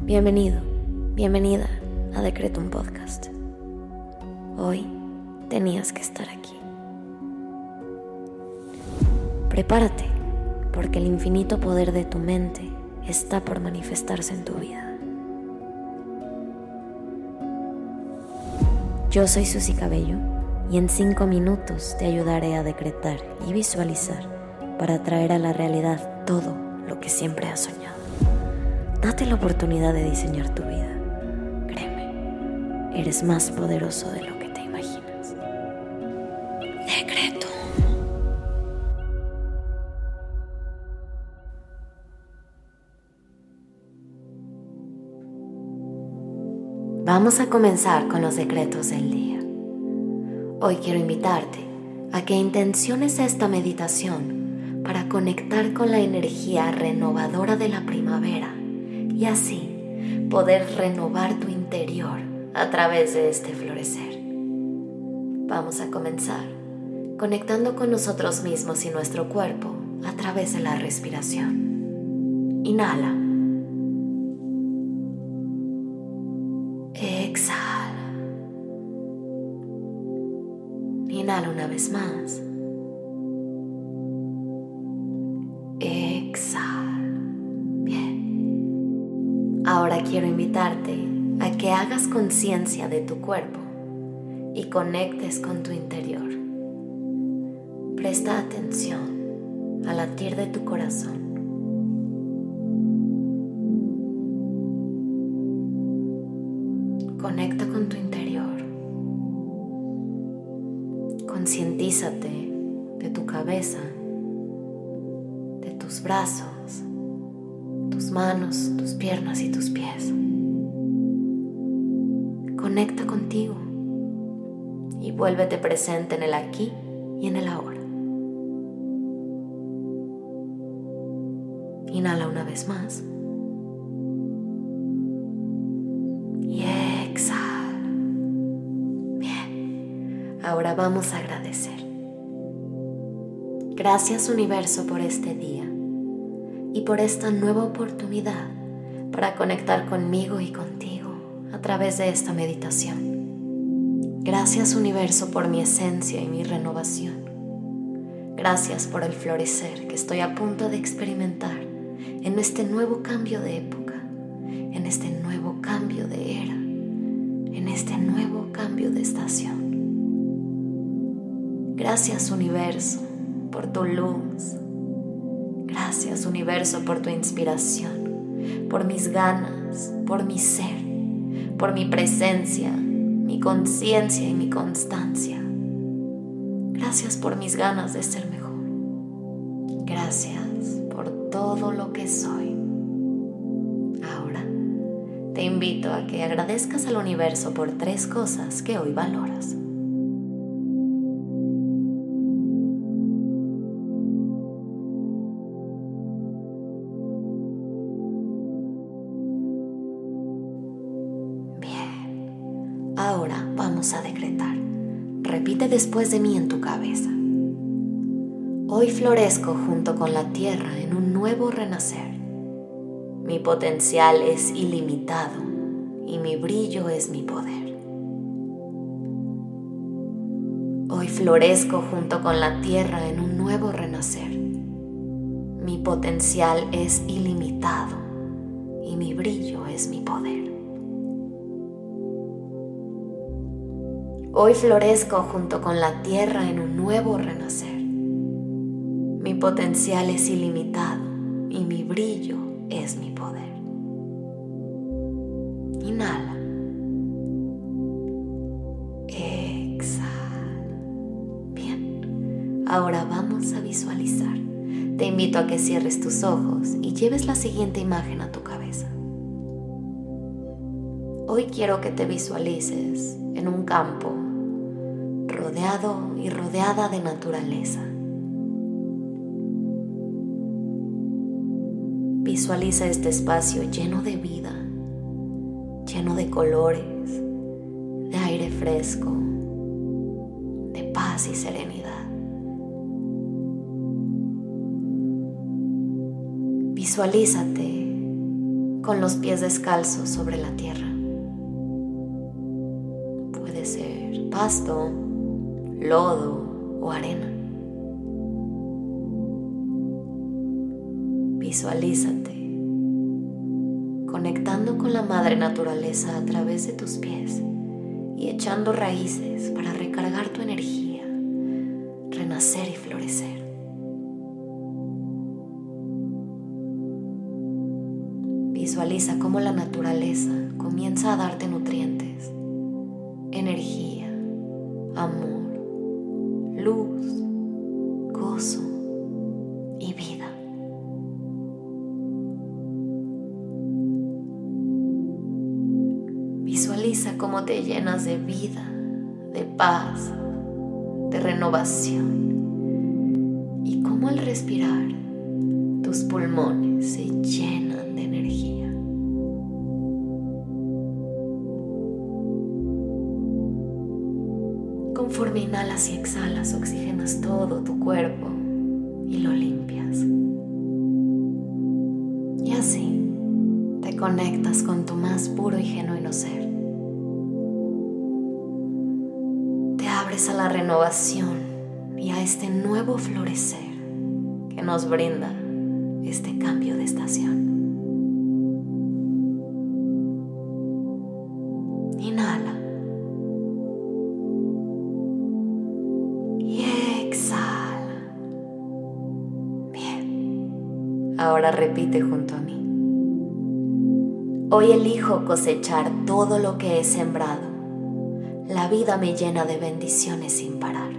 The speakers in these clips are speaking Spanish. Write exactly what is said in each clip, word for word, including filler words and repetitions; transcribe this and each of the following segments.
Bienvenido, bienvenida a Decretum Podcast. Hoy tenías que estar aquí. Prepárate, porque el infinito poder de tu mente está por manifestarse en tu vida. Yo soy Susi Cabello y en cinco minutos te ayudaré a decretar y visualizar para traer a la realidad todo lo que siempre has soñado. Date la oportunidad de diseñar tu vida. Créeme, eres más poderoso de lo que te imaginas. Decreto. Vamos a comenzar con los decretos del día. Hoy quiero invitarte a que intenciones esta meditación para conectar con la energía renovadora de la primavera y así poder renovar tu interior a través de este florecer. Vamos a comenzar conectando con nosotros mismos y nuestro cuerpo a través de la respiración. Inhala. Exhala. Inhala una vez más. Exhala. Ahora quiero invitarte a que hagas conciencia de tu cuerpo y conectes con tu interior. Presta atención al latir de tu corazón. Conecta con tu interior. Concientízate de tu cabeza, de tus brazos, tus manos, tus piernas y tus pies. Conecta contigo y vuélvete presente en el aquí y en el ahora. Inhala una vez más. Y exhala. Bien. Ahora vamos a agradecer. Gracias, universo, por este día y por esta nueva oportunidad para conectar conmigo y contigo a través de esta meditación. Gracias, universo, por mi esencia y mi renovación. Gracias por el florecer que estoy a punto de experimentar en este nuevo cambio de época, en este nuevo cambio de era, en este nuevo cambio de estación. Gracias, universo, por tu luz. Gracias, universo, por tu inspiración, por mis ganas, por mi ser, por mi presencia, mi conciencia y mi constancia. Gracias por mis ganas de ser mejor. Gracias por todo lo que soy. Ahora te invito a que agradezcas al universo por tres cosas que hoy valoras. Ahora vamos a decretar. Repite después de mí en tu cabeza. Hoy florezco junto con la tierra en un nuevo renacer. Mi potencial es ilimitado y mi brillo es mi poder. Hoy florezco junto con la tierra en un nuevo renacer. Mi potencial es ilimitado y mi brillo es mi poder. Hoy florezco junto con la tierra en un nuevo renacer. Mi potencial es ilimitado y mi brillo es mi poder. Inhala. Exhala. Bien. Ahora vamos a visualizar. Te invito a que cierres tus ojos y lleves la siguiente imagen a tu cabeza. Hoy quiero que te visualices en un campo rodeado y rodeada de naturaleza. Visualiza este espacio lleno de vida, lleno de colores, de aire fresco, de paz y serenidad. Visualízate con los pies descalzos sobre la tierra. Puede ser pasto, lodo o arena. Visualízate conectando con la madre naturaleza a través de tus pies y echando raíces para recargar tu energía, renacer y florecer. Visualiza cómo la naturaleza comienza a darte nutrientes, energía, amor, luz, gozo y vida. Visualiza cómo te llenas de vida, de paz, de renovación y cómo al respirar tus pulmones se llenan de energía. Conforme inhalas y exhalas, oxigenas todo tu cuerpo y lo limpias. Y así te conectas con tu más puro y genuino ser. Te abres a la renovación y a este nuevo florecer que nos brinda este cambio de estación. Inhala y exhala. Bien, ahora repite junto a mí. Hoy elijo cosechar todo lo que he sembrado. La vida me llena de bendiciones sin parar.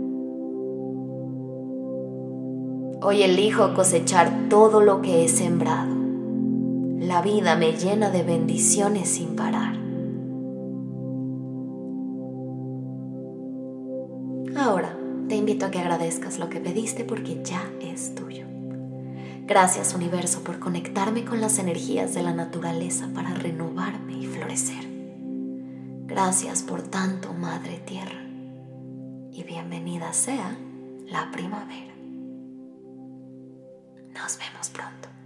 Hoy elijo cosechar todo lo que he sembrado. La vida me llena de bendiciones sin parar. Ahora te invito a que agradezcas lo que pediste porque ya es tuyo. Gracias, universo, por conectarme con las energías de la naturaleza para renovarme y florecer. Gracias por tanto, Madre Tierra, y bienvenida sea la primavera. Nos vemos pronto.